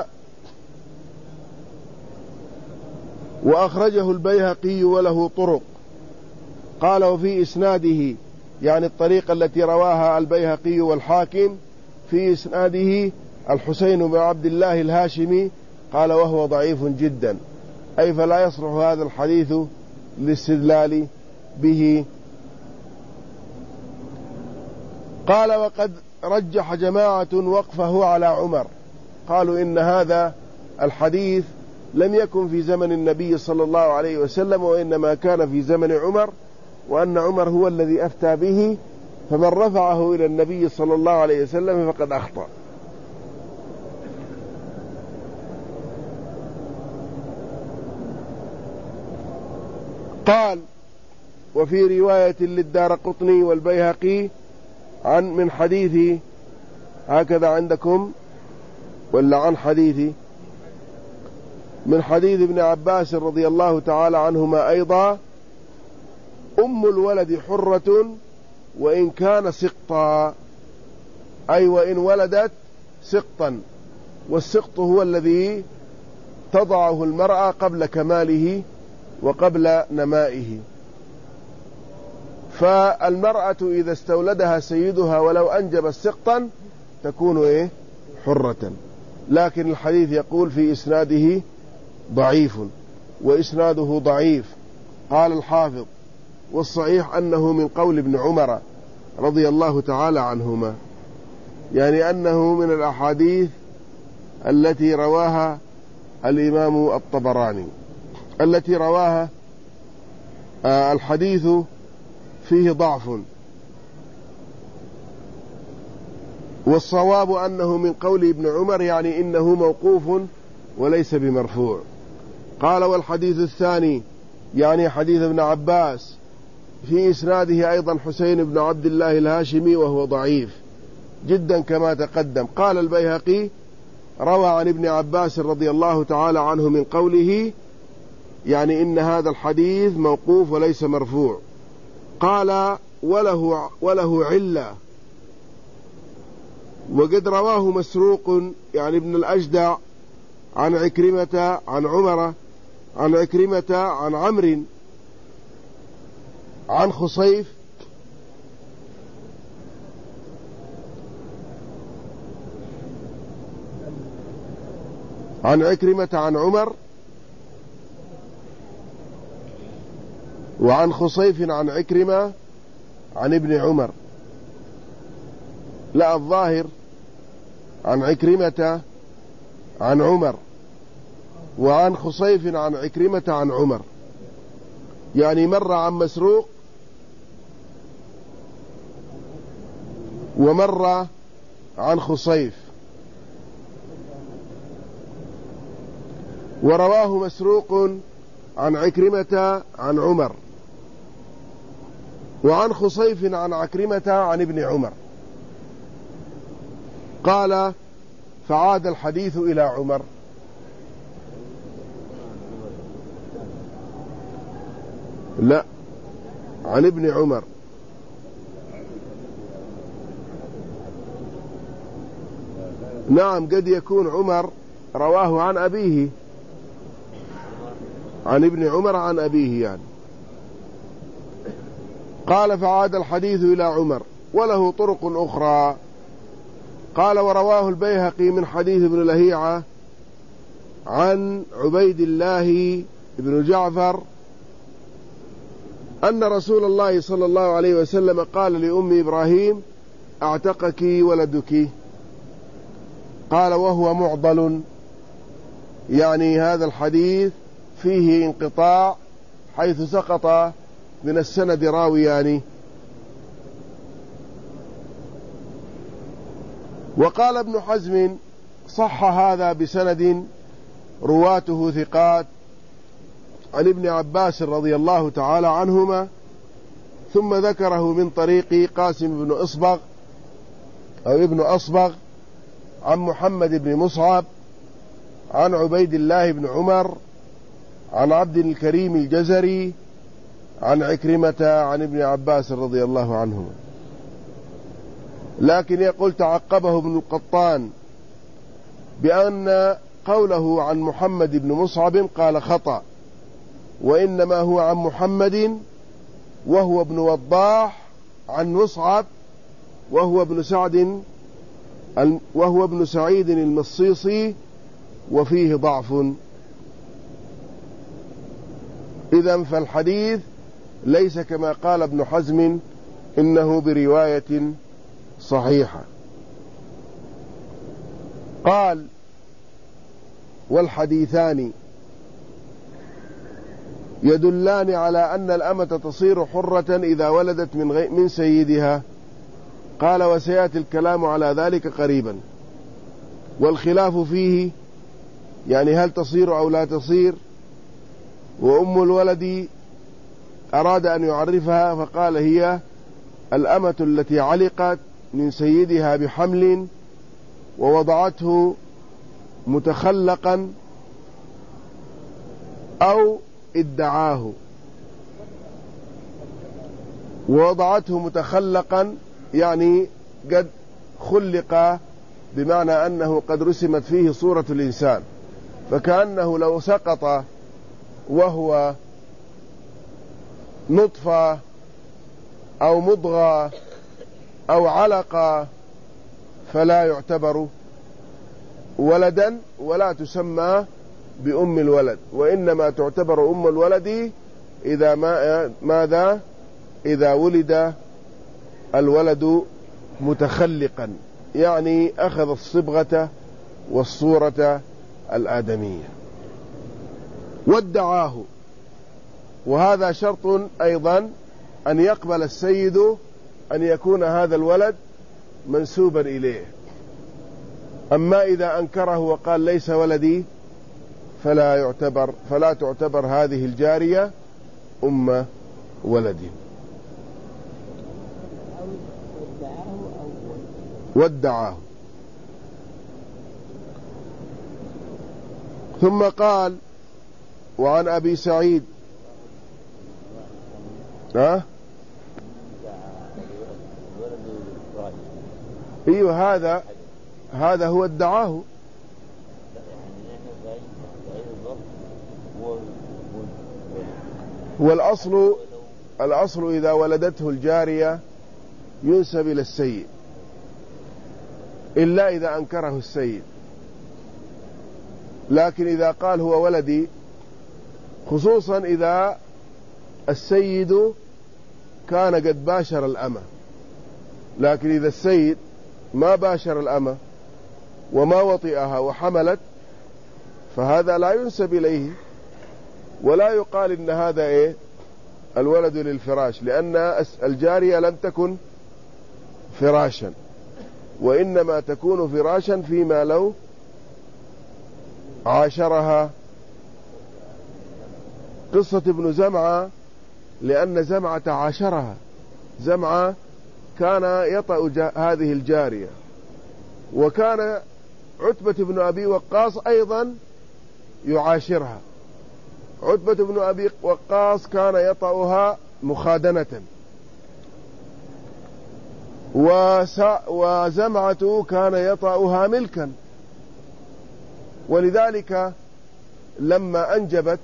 وأخرجه البيهقي وله طرق. قال: وفي إسناده، يعني الطريقة التي رواها البيهقي والحاكم، في إسناده الحسين بن عبد الله الهاشمي. قال: وهو ضعيف جدا، أي فلا يصلح هذا الحديث للاستدلال به. قال: وقد رجح جماعة وقفه على عمر، قالوا إن هذا الحديث لم يكن في زمن النبي صلى الله عليه وسلم، وإنما كان في زمن عمر، وأن عمر هو الذي أفتى به، فمن رفعه إلى النبي صلى الله عليه وسلم فقد أخطأ. قال: وفي رواية للدارقطني والبيهقي من حديث، هكذا عندكم ولا عن حديثي، من حديث ابن عباس رضي الله تعالى عنهما أيضا: أم الولد حرة وإن كان سقطا، أي وإن ولدت سقطا، والسقط هو الذي تضعه المرأة قبل كماله وقبل نمائه. فالمرأة إذا استولدها سيدها ولو أنجب سقطا تكون حرة. لكن الحديث يقول في إسناده ضعيف، وإسناده ضعيف. قال الحافظ: والصحيح أنه من قول ابن عمر رضي الله تعالى عنهما، يعني أنه من الأحاديث التي رواها الإمام الطبراني، التي رواها الحديث فيه ضعف، والصواب أنه من قول ابن عمر، يعني إنه موقوف وليس بمرفوع. قال: والحديث الثاني، يعني حديث ابن عباس، في إسناده أيضا حسين بن عبد الله الهاشمي وهو ضعيف جدا كما تقدم. قال البيهقي روى عن ابن عباس رضي الله تعالى عنه من قوله، يعني إن هذا الحديث موقوف وليس مرفوع. قال وله علة، وقد رواه مسروق يعني ابن الأجدع عن عكرمة عن عمر عن عكرمة عن عمرو عن خصيف عن عكرمة عن عمر وعن خصيف عن عكرمة عن ابن عمر. لا، الظاهر عن عكرمة عن عمر وعن خصيف عن عكرمة عن عمر، يعني مرة عن مسروق ومرة عن خصيف. ورواه مسروق عن عكرمة عن عمر وعن خصيف عن عكرمة عن ابن عمر. قال فعاد الحديث إلى عمر. لا، عن ابن عمر. نعم، قد يكون عمر رواه عن أبيه، عن ابن عمر عن أبيه يعني. قال فعاد الحديث إلى عمر وله طرق أخرى. قال ورواه البيهقي من حديث ابن لهيعة عن عبيد الله بن جعفر أن رسول الله صلى الله عليه وسلم قال لأم إبراهيم أعتقك ولدك. قال وهو معضل، يعني هذا الحديث فيه انقطاع حيث سقط من السند راويان. وقال ابن حزم صح هذا بسند رواته ثقات عن ابن عباس رضي الله تعالى عنهما، ثم ذكره من طريق قاسم بن أصبغ أو ابن أصبغ عن محمد بن مصعب عن عبيد الله بن عمر عن عبد الكريم الجزري عن عكرمة عن ابن عباس رضي الله عنهما. لكن يقول تعقبه ابن القطان بأن قوله عن محمد بن مصعب قال خطأ، وإنما هو عن محمد وهو ابن وضاح عن مصعب وهو ابن سعيد المصيصي وفيه ضعف. إذن فالحديث ليس كما قال ابن حزم إنه برواية صحيحة. قال والحديثان يدلان على أن الأمة تصير حرة إذا ولدت من سيدها. قال وسيأتي الكلام على ذلك قريبا. والخلاف فيه يعني هل تصير أو لا تصير. وأم الولد أراد أن يعرفها فقال هي الأمة التي علقت من سيدها بحمل ووضعته متخلقا أو ادعاه. ووضعته متخلقا يعني قد خلق بمعنى أنه قد رسمت فيه صورة الإنسان، فكأنه لو سقط وهو نطفة أو مضغة أو علقة فلا يعتبر ولدا ولا تسمى بأم الولد، وإنما تعتبر أم الولد إذا ولد الولد متخلقا، يعني أخذ الصبغة والصورة الآدمية. وادعاه، وهذا شرط أيضا أن يقبل السيد أن يكون هذا الولد منسوبا إليه. أما إذا أنكره وقال ليس ولدي فلا تعتبر هذه الجارية أم ولد. وادعاه. ثم قال: وعن أبي سعيد ايوه هذا هو ادعاه. والأصل إذا ولدته الجارية ينسب إلى السيد، إلا إذا أنكره السيد. لكن إذا قال هو ولدي، خصوصا إذا السيد كان قد باشر الأمة، لكن إذا السيد ما باشر الأمة وما وطئها وحملت فهذا لا ينسب إليه، ولا يقال إن هذا الولد للفراش، لأن الجارية لم تكن فراشا، وإنما تكون فراشا فيما لو عاشرها. قصة ابن زمعة، لأن زمعة عاشرها، زمعة كان يطأ هذه الجارية، وكان عتبة بن أبي وقاص أيضا يعاشرها. عتبة بن أبي وقاص كان يطأها مخادنة، وزمعة كان يطأها ملكا. ولذلك لما أنجبت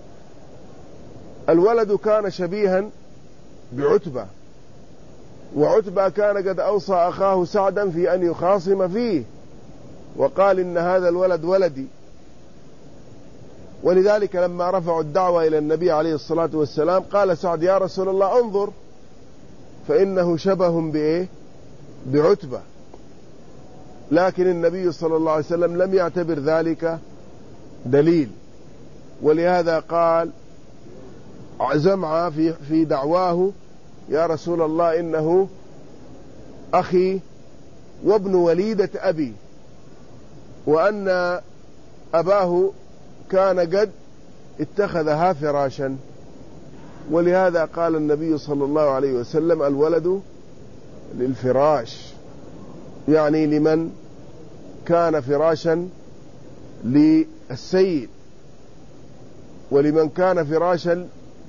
الولد كان شبيها بعتبة، وعتبة كان قد أوصى أخاه سعدا في أن يخاصم فيه، وقال إن هذا الولد ولدي. ولذلك لما رفعوا الدعوة إلى النبي عليه الصلاة والسلام قال سعد: يا رسول الله انظر فإنه شبه بعتبة. لكن النبي صلى الله عليه وسلم لم يعتبر ذلك دليل، ولهذا قال زمعة في دعواه: يا رسول الله إنه أخي وابن وليدة أبي، وأن أباه كان قد اتخذها فراشا. ولهذا قال النبي صلى الله عليه وسلم: الولد للفراش، يعني لمن كان فراشا للسيد، ولمن كان فراشا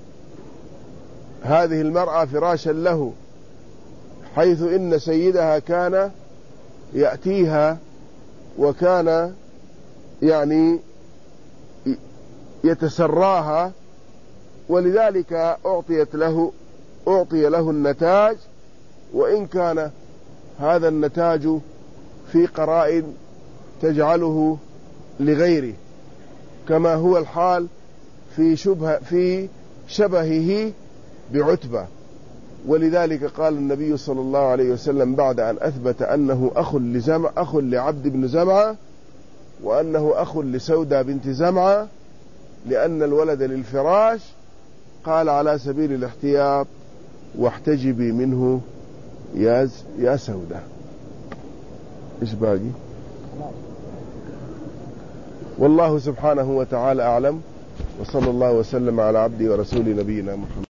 هذه المرأة فراشا له، حيث إن سيدها كان يأتيها وكان يعني يتسراها، ولذلك أعطي له النتاج، وإن كان هذا النتاج في قرائن تجعله لغيره، كما هو الحال في شبهه بعتبة. ولذلك قال النبي صلى الله عليه وسلم بعد أن أثبت أنه أخ لعبد بن زمعة، وأنه أخ لسودة بنت زمعة، لأن الولد للفراش، قال على سبيل الاحتياط: واحتجبي منه يا سودة. إيش باقي؟ والله سبحانه وتعالى أعلم، وصلى الله وسلم على عبده ورسوله نبينا محمد.